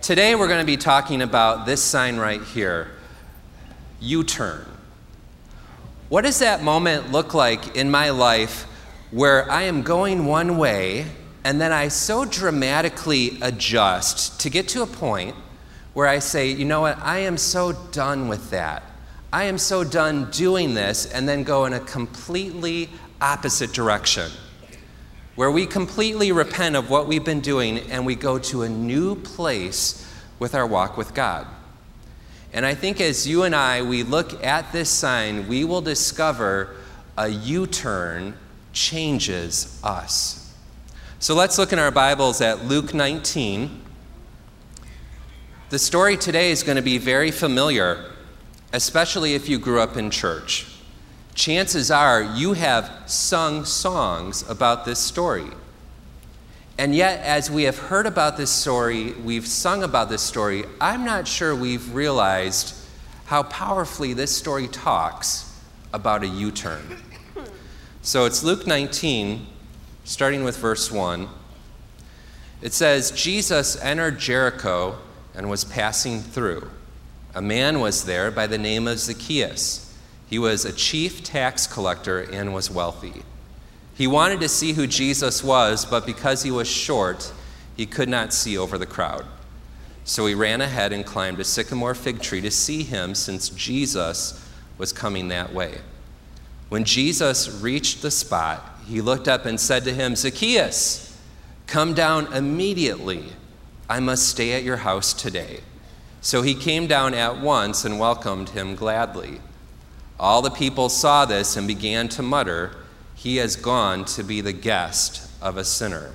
Today we're going to be talking about this sign right here, U-turn. What does that moment look like in my life where I am going one way and then I so dramatically adjust to get to a point where I say, you know what, I am so done with that. I am so done doing this, and then go in a completely opposite direction, where we completely repent of what we've been doing and we go to a new place with our walk with God. And I think as you and we look at this sign, we will discover a U-turn changes us. So let's look in our Bibles at Luke 19. The story today is going to be very familiar, especially if you grew up in church. Chances are you have sung songs about this story. And yet, as we have heard about this story, we've sung about this story, I'm not sure we've realized how powerfully this story talks about a U-turn. So it's Luke 19, starting with verse 1. It says, Jesus entered Jericho and was passing through. A man was there by the name of Zacchaeus. He was a chief tax collector and was wealthy. He wanted to see who Jesus was, but because he was short, he could not see over the crowd. So he ran ahead and climbed a sycamore fig tree to see him, since Jesus was coming that way. When Jesus reached the spot, he looked up and said to him, Zacchaeus, come down immediately. I must stay at your house today. So he came down at once and welcomed him gladly. All the people saw this and began to mutter, he has gone to be the guest of a sinner.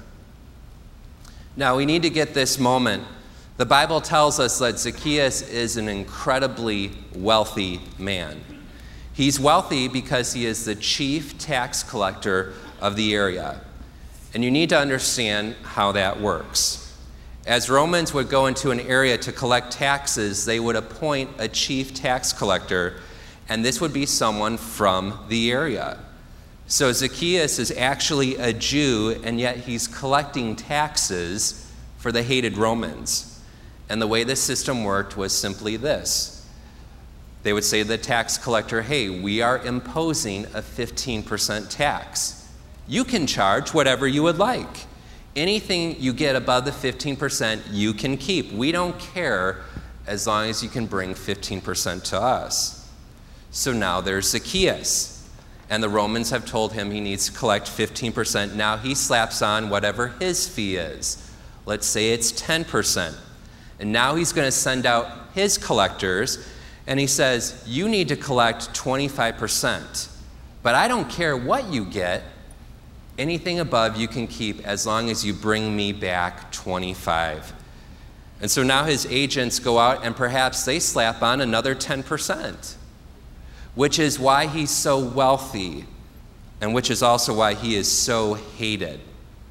Now we need to get this moment. The Bible tells us that Zacchaeus is an incredibly wealthy man. He's wealthy because he is the chief tax collector of the area. And you need to understand how that works. As Romans would go into an area to collect taxes, they would appoint a chief tax collector, and this would be someone from the area. So Zacchaeus is actually a Jew, and yet he's collecting taxes for the hated Romans. And the way the system worked was simply this. They would say to the tax collector, hey, we are imposing a 15% tax. You can charge whatever you would like. Anything you get above the 15%, you can keep. We don't care as long as you can bring 15% to us. So now there's Zacchaeus, and the Romans have told him he needs to collect 15%. Now he slaps on whatever his fee is. Let's say it's 10%. And now he's going to send out his collectors, and he says, you need to collect 25%. But I don't care what you get. Anything above you can keep as long as you bring me back 25. And so now his agents go out and perhaps they slap on another 10%, which is why he's so wealthy and which is also why he is so hated.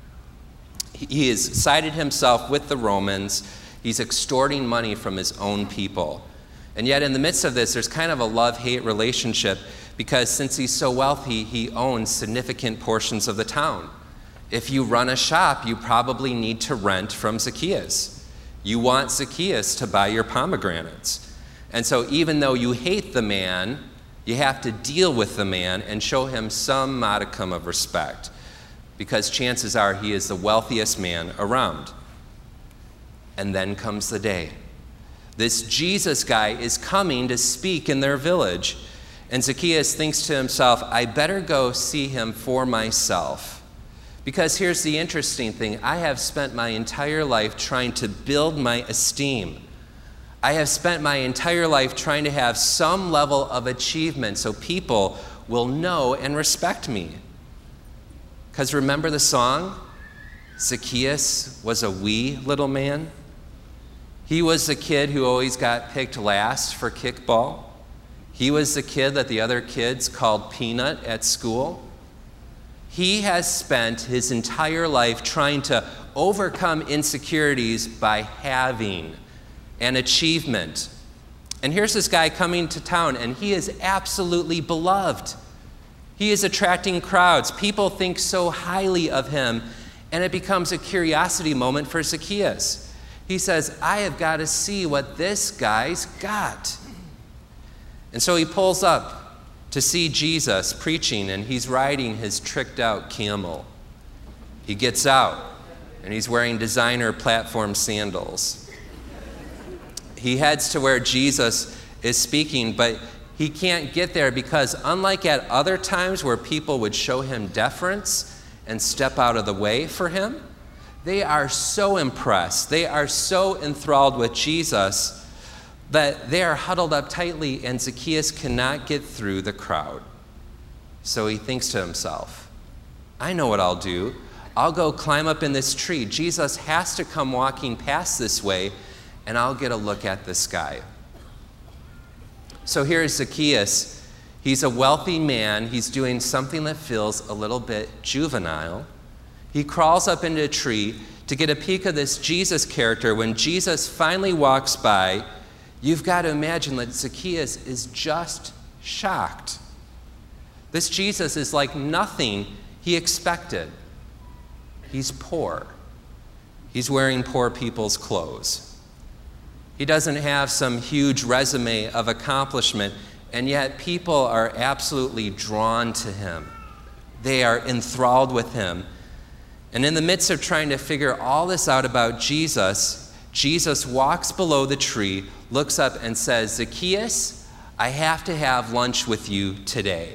He has sided himself with the Romans. He's extorting money from his own people. And yet in the midst of this, there's kind of a love-hate relationship, because since he's so wealthy, he owns significant portions of the town. If you run a shop, you probably need to rent from Zacchaeus. You want Zacchaeus to buy your pomegranates. And so even though you hate the man, you have to deal with the man and show him some modicum of respect, because chances are he is the wealthiest man around. And then comes the day. This Jesus guy is coming to speak in their village. And Zacchaeus thinks to himself, I better go see him for myself. Because here's the interesting thing. I have spent my entire life trying to build my esteem. I have spent my entire life trying to have some level of achievement so people will know and respect me. Because remember the song? Zacchaeus was a wee little man. He was the kid who always got picked last for kickball. He was the kid that the other kids called Peanut at school. He has spent his entire life trying to overcome insecurities by having an achievement. And here's this guy coming to town, and he is absolutely beloved. He is attracting crowds. People think so highly of him, and it becomes a curiosity moment for Zacchaeus. He says, I have got to see what this guy's got. And so he pulls up to see Jesus preaching, and he's riding his tricked out camel. He gets out, and he's wearing designer platform sandals. He heads to where Jesus is speaking, but he can't get there because unlike at other times where people would show him deference and step out of the way for him, they are so impressed, they are so enthralled with Jesus that they are huddled up tightly and Zacchaeus cannot get through the crowd. So he thinks to himself, I know what I'll do. I'll go climb up in this tree. Jesus has to come walking past this way, and I'll get a look at this guy. So here's Zacchaeus. He's a wealthy man. He's doing something that feels a little bit juvenile. He crawls up into a tree to get a peek of this Jesus character. When Jesus finally walks by, you've got to imagine that Zacchaeus is just shocked. This Jesus is like nothing he expected. He's poor. He's wearing poor people's clothes. He doesn't have some huge resume of accomplishment, and yet people are absolutely drawn to him. They are enthralled with him. And in the midst of trying to figure all this out about Jesus, Jesus walks below the tree, looks up and says, Zacchaeus, I have to have lunch with you today.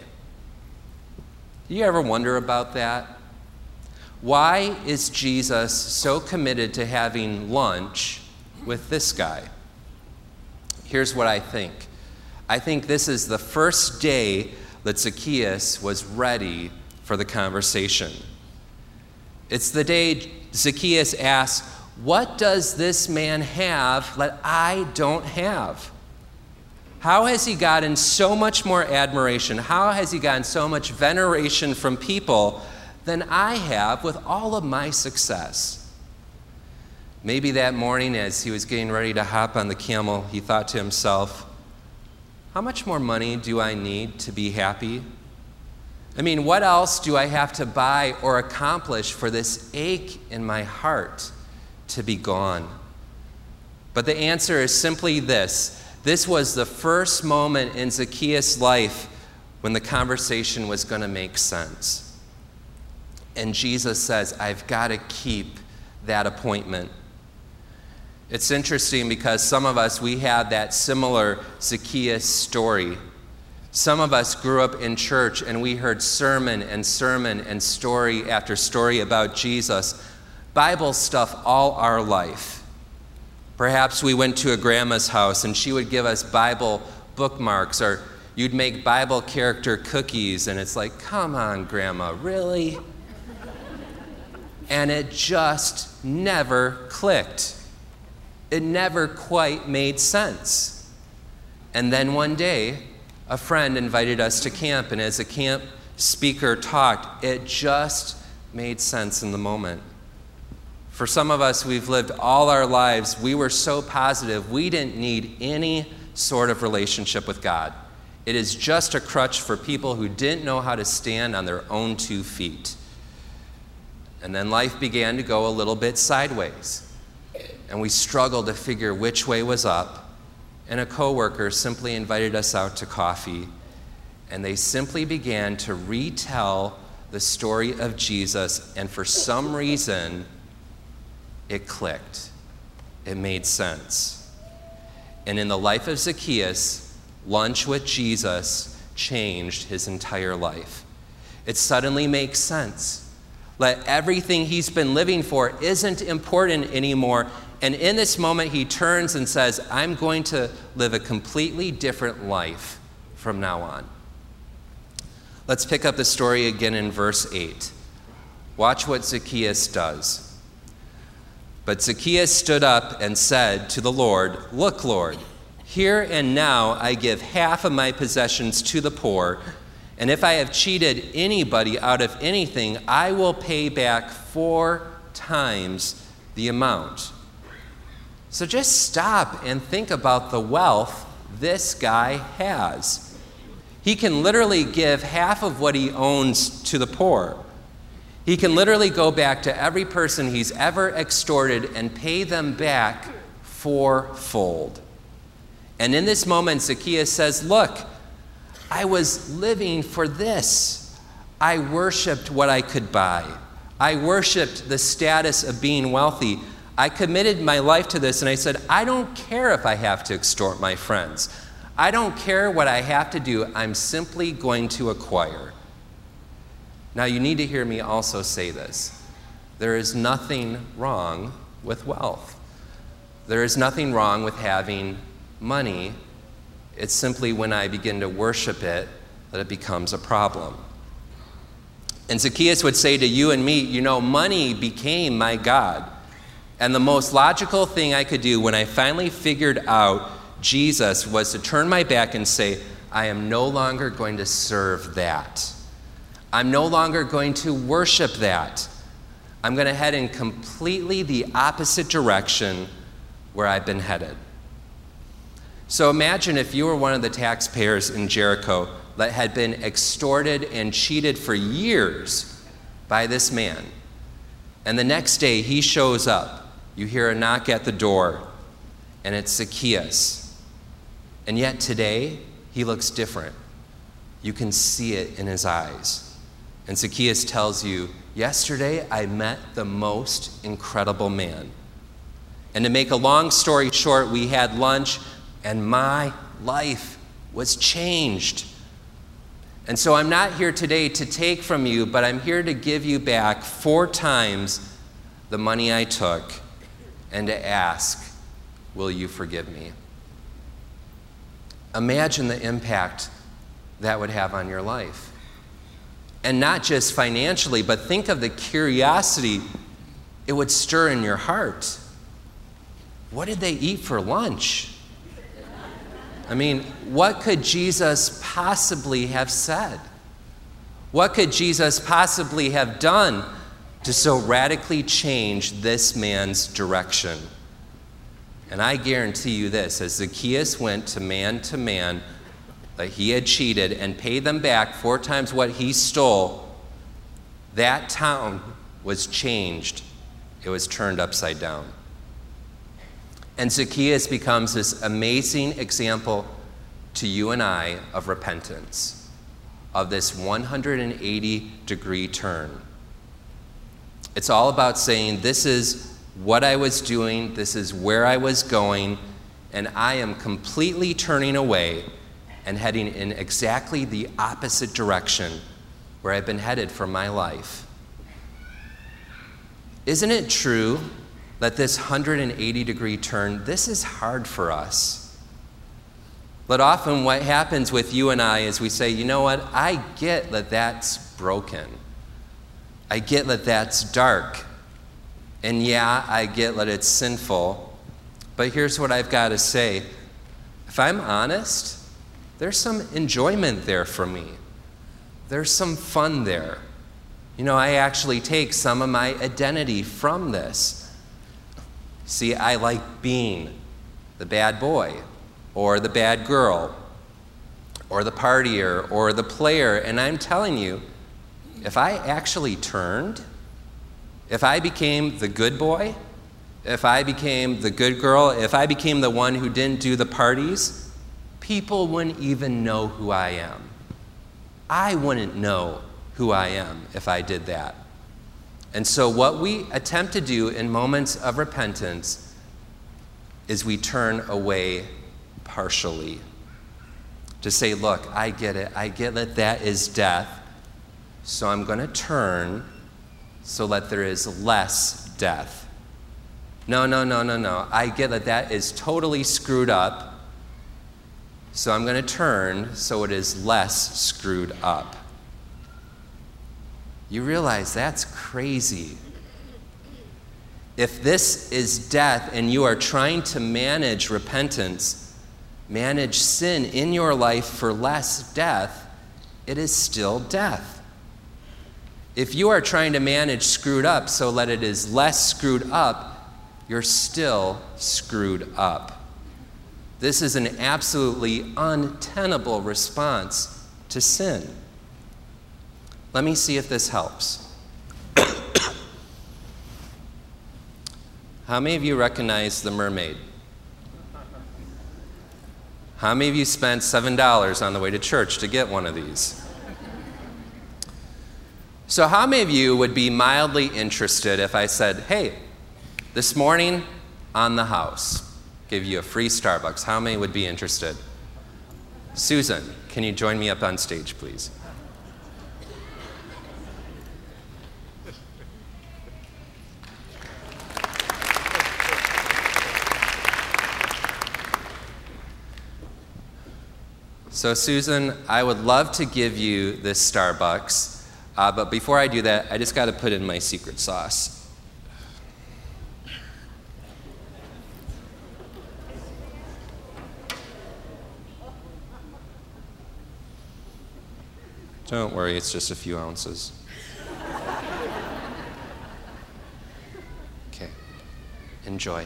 Do you ever wonder about that? Why is Jesus so committed to having lunch with this guy? Here's what I think. I think this is the first day that Zacchaeus was ready for the conversation. It's the day Zacchaeus asks, what does this man have that I don't have? How has he gotten so much more admiration? How has he gotten so much veneration from people than I have with all of my success? Maybe that morning as he was getting ready to hop on the camel, he thought to himself, how much more money do I need to be happy? I mean, what else do I have to buy or accomplish for this ache in my heart to be gone? But the answer is simply this. This was the first moment in Zacchaeus' life when the conversation was going to make sense. And Jesus says, I've got to keep that appointment. It's interesting because some of us, we have that similar Zacchaeus story. Some of us grew up in church and we heard sermon and story after story about Jesus, Bible stuff all our life. Perhaps we went to a grandma's house and she would give us Bible bookmarks, or you'd make Bible character cookies and it's like, come on, Grandma, really? And it just never clicked. It never quite made sense. And then one day, a friend invited us to camp, and as the camp speaker talked, it just made sense in the moment. For some of us, we've lived all our lives, we were so positive we didn't need any sort of relationship with God. It is just a crutch for people who didn't know how to stand on their own 2 feet. And then life began to go a little bit sideways. And we struggled to figure which way was up. And a coworker simply invited us out to coffee. And they simply began to retell the story of Jesus. And for some reason, it clicked. It made sense. And in the life of Zacchaeus, lunch with Jesus changed his entire life. It suddenly makes sense. That everything he's been living for isn't important anymore. And in this moment, he turns and says, I'm going to live a completely different life from now on. Let's pick up the story again in verse 8. Watch what Zacchaeus does. But Zacchaeus stood up and said to the Lord, Look, Lord, here and now I give half of my possessions to the poor, and if I have cheated anybody out of anything, I will pay back 4 times the amount. So just stop and think about the wealth this guy has. He can literally give half of what he owns to the poor. He can literally go back to every person he's ever extorted and pay them back fourfold. And in this moment, Zacchaeus says, look, I was living for this. I worshiped what I could buy. I worshiped the status of being wealthy. I committed my life to this, and I said, I don't care if I have to extort my friends. I don't care what I have to do. I'm simply going to acquire. Now, you need to hear me also say this. There is nothing wrong with wealth. There is nothing wrong with having money. It's simply when I begin to worship it that it becomes a problem. And Zacchaeus would say to you and me, you know, money became my God. And the most logical thing I could do when I finally figured out Jesus was to turn my back and say, I am no longer going to serve that. I'm no longer going to worship that. I'm going to head in completely the opposite direction where I've been headed. So imagine if you were one of the taxpayers in Jericho that had been extorted and cheated for years by this man. And the next day he shows up. You hear a knock at the door, and it's Zacchaeus. And yet today, he looks different. You can see it in his eyes. And Zacchaeus tells you, yesterday I met the most incredible man. And to make a long story short, we had lunch, and my life was changed. And so I'm not here today to take from you, but I'm here to give you back 4 times the money I took and to ask, will you forgive me? Imagine the impact that would have on your life. And not just financially, but think of the curiosity it would stir in your heart. What did they eat for lunch? I mean, what could Jesus possibly have said? What could Jesus possibly have done to so radically change this man's direction? And I guarantee you this, as Zacchaeus went to man that he had cheated and paid them back 4 times what he stole, that town was changed. It was turned upside down. And Zacchaeus becomes this amazing example to you and I of repentance, of this 180-degree turn. It's all about saying, this is what I was doing, this is where I was going, and I am completely turning away and heading in exactly the opposite direction where I've been headed for my life. Isn't it true that this 180-degree turn, this is hard for us? But often what happens with you and I is we say, you know what, I get that that's broken. I get that that's dark. And yeah, I get that it's sinful. But here's what I've got to say. If I'm honest, there's some enjoyment there for me. There's some fun there. You know, I actually take some of my identity from this. See, I like being the bad boy, or the bad girl, or the partier, or the player. And I'm telling you, if I actually turned, if I became the good boy, if I became the good girl, if I became the one who didn't do the parties, people wouldn't even know who I am. I wouldn't know who I am if I did that. And so what we attempt to do in moments of repentance is we turn away partially. To say, look, I get it. I get that that is death. So I'm going to turn so that there is less death. No. I get that that is totally screwed up. So I'm going to turn so it is less screwed up. You realize that's crazy. If this is death and you are trying to manage repentance, manage sin in your life for less death, it is still death. If you are trying to manage screwed up so that it is less screwed up, you're still screwed up. This is an absolutely untenable response to sin. Let me see if this helps. How many of you recognize the mermaid? How many of you spent $7 on the way to church to get one of these? So how many of you would be mildly interested if I said, hey, this morning on the house, give you a free Starbucks? How many would be interested? Susan, can you join me up on stage, please? So Susan, I would love to give you this Starbucks, but before I do that, I just got to put in my secret sauce. Don't worry, it's just a few ounces. Okay, enjoy.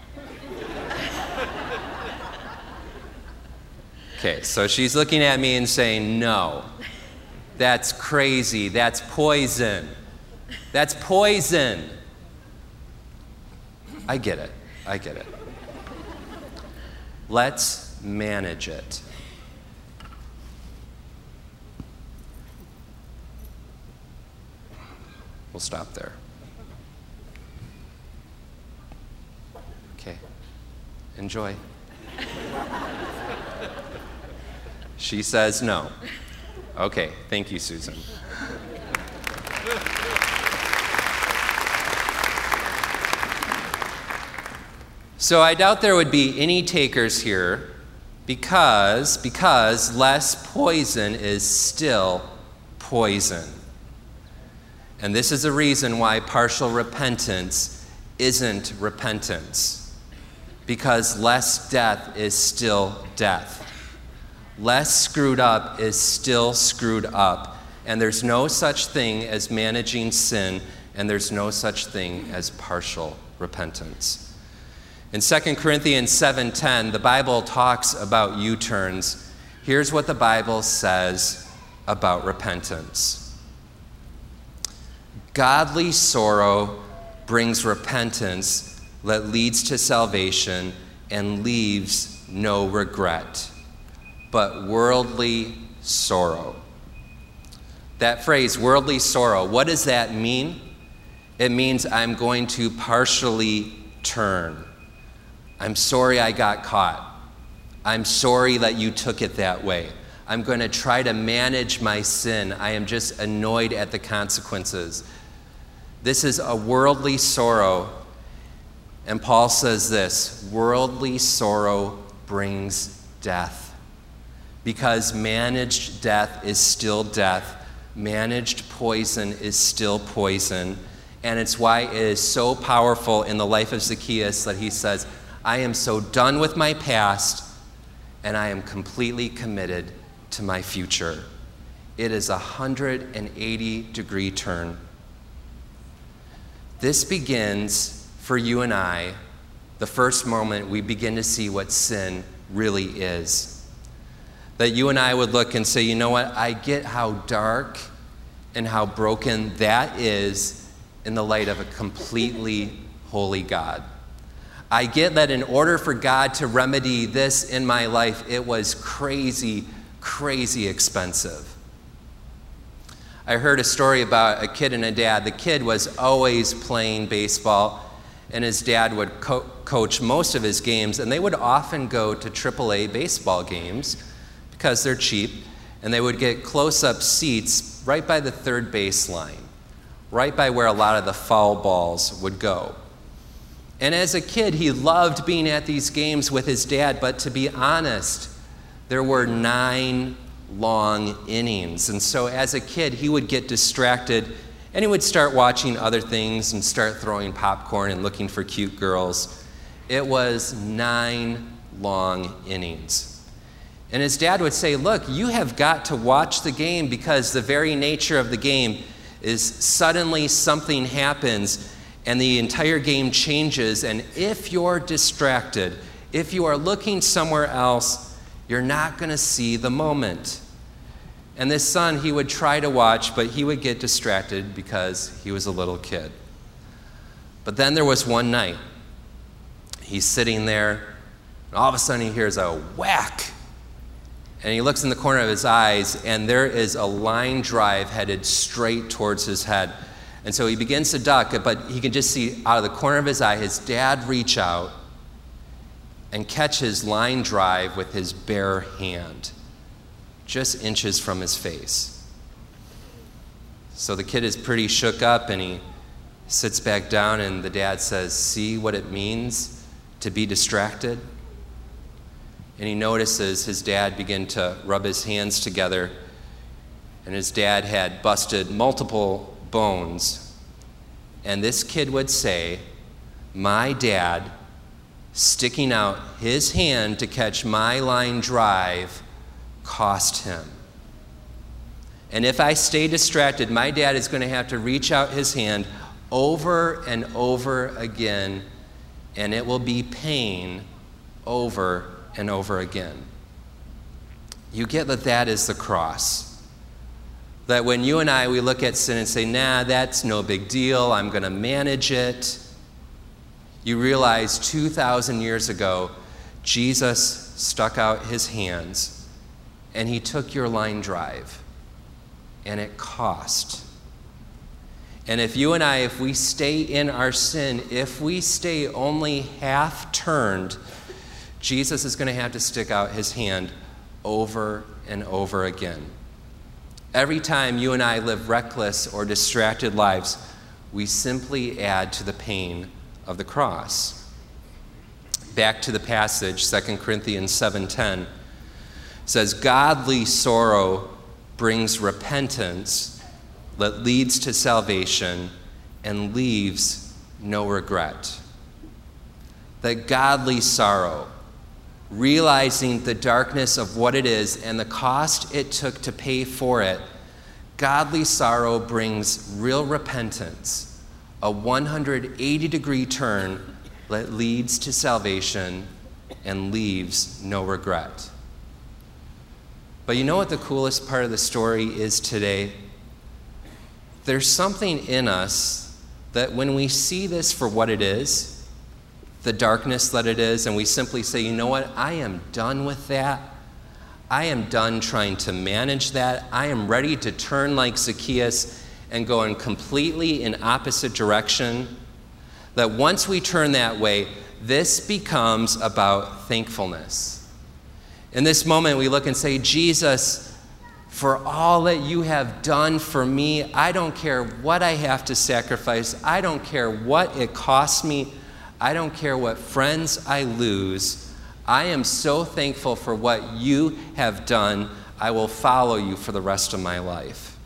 Okay, so she's looking at me and saying, no, that's crazy, that's poison. That's poison. I get it. Let's manage it. We'll stop there. Okay, enjoy. She says no. Okay, thank you, Susan. So I doubt there would be any takers here because less poison is still poison. And this is a reason why partial repentance isn't repentance. Because less death is still death. Less screwed up is still screwed up. And there's no such thing as managing sin, and there's no such thing as partial repentance. In 2 Corinthians 7:10, the Bible talks about U-turns. Here's what the Bible says about repentance. Godly sorrow brings repentance that leads to salvation and leaves no regret, but worldly sorrow. That phrase, worldly sorrow, what does that mean? It means I'm going to partially turn. I'm sorry I got caught. I'm sorry that you took it that way. I'm going to try to manage my sin. I am just annoyed at the consequences. This is a worldly sorrow. And Paul says this, worldly sorrow brings death. Because managed death is still death. Managed poison is still poison. And it's why it is so powerful in the life of Zacchaeus that he says, I am so done with my past, and I am completely committed to my future. It is a 180-degree turn. This begins, for you and I, the first moment we begin to see what sin really is. That you and I would look and say, you know what, I get how dark and how broken that is in the light of a completely holy God. I get that in order for God to remedy this in my life, it was crazy, crazy expensive. I heard a story about a kid and a dad. The kid was always playing baseball, and his dad would coach most of his games, and they would often go to AAA baseball games because they're cheap, and they would get close-up seats right by the third base line, right by where a lot of the foul balls would go. And as a kid, he loved being at these games with his dad, but to be honest, there were 9 long innings. And so as a kid, he would get distracted and he would start watching other things and start throwing popcorn and looking for cute girls. It was 9 long innings. And his dad would say, look, you have got to watch the game because the very nature of the game is suddenly something happens and the entire game changes. And if you're distracted, if you are looking somewhere else, you're not going to see the moment. And this son, he would try to watch, but he would get distracted because he was a little kid. But then there was one night He's sitting there, and all of a sudden he hears a whack. And he looks in the corner of his eyes, and there is a line drive headed straight towards his head. And so he begins to duck, but he can just see out of the corner of his eye his dad reach out and catch his line drive with his bare hand, just inches from his face. So the kid is pretty shook up, and he sits back down, and the dad says, "See what it means to be distracted?" And he notices his dad begin to rub his hands together, and his dad had busted multiple bones. And this kid would say, "My dad sticking out his hand to catch my line drive cost him. And if I stay distracted, my dad is going to have to reach out his hand over and over again, and it will be pain over and over again." You get that that is the cross. That when you and I, we look at sin and say, "Nah, that's no big deal, I'm going to manage it," you realize 2,000 years ago, Jesus stuck out his hands and he took your line drive, and it cost. And if you and I, if we stay in our sin, if we stay only half turned, Jesus is going to have to stick out his hand over and over again. Every time you and I live reckless or distracted lives, we simply add to the pain of the cross. Back to the passage, 2 Corinthians 7:10 says, "Godly sorrow brings repentance that leads to salvation and leaves no regret." That godly sorrow, realizing the darkness of what it is and the cost it took to pay for it, godly sorrow brings real repentance, a 180-degree turn that leads to salvation and leaves no regret. But you know what the coolest part of the story is today? There's something in us that when we see this for what it is, the darkness that it is, and we simply say, "You know what? I am done with that. I am done trying to manage that. I am ready to turn like Zacchaeus and go in completely in opposite direction." That once we turn that way, this becomes about thankfulness. In this moment, we look and say, "Jesus, for all that you have done for me, I don't care what I have to sacrifice. I don't care what it costs me. I don't care what friends I lose. I am so thankful for what you have done. I will follow you for the rest of my life."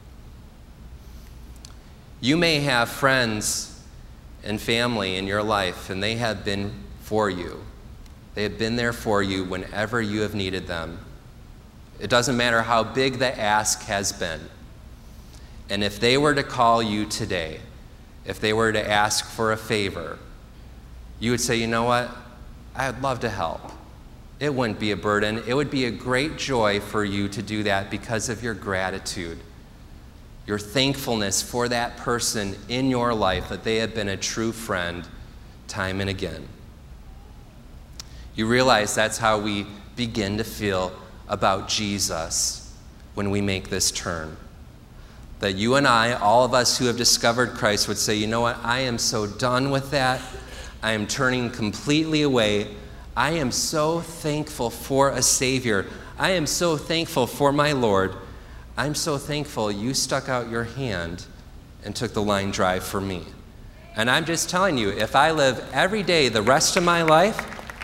You may have friends and family in your life, and they have been for you. They have been there for you whenever you have needed them. It doesn't matter how big the ask has been. And if they were to call you today, if they were to ask for a favor, you would say, "You know what? I'd love to help." It wouldn't be a burden. It would be a great joy for you to do that because of your gratitude, your thankfulness for that person in your life, that they have been a true friend time and again. You realize that's how we begin to feel about Jesus when we make this turn. That you and I, all of us who have discovered Christ, would say, "You know what? I am so done with that. I am turning completely away. I am so thankful for a Savior. I am so thankful for my Lord. I'm so thankful you stuck out your hand and took the line drive for me." And I'm just telling you, if I live every day the rest of my life,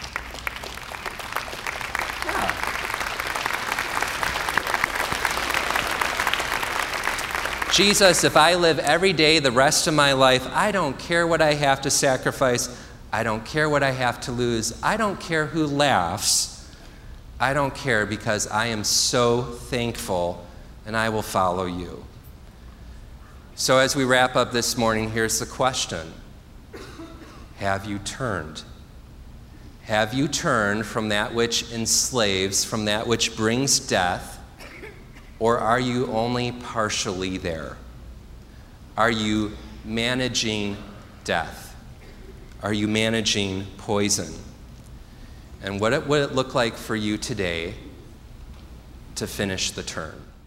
Jesus, if I live every day the rest of my life, I don't care what I have to sacrifice. I don't care what I have to lose. I don't care who laughs. I don't care, because I am so thankful, and I will follow you. So as we wrap up this morning, here's the question. Have you turned? Have you turned from that which enslaves, from that which brings death, or are you only partially there? Are you managing death? are you managing poison? And what would it look like for you today to finish the turn?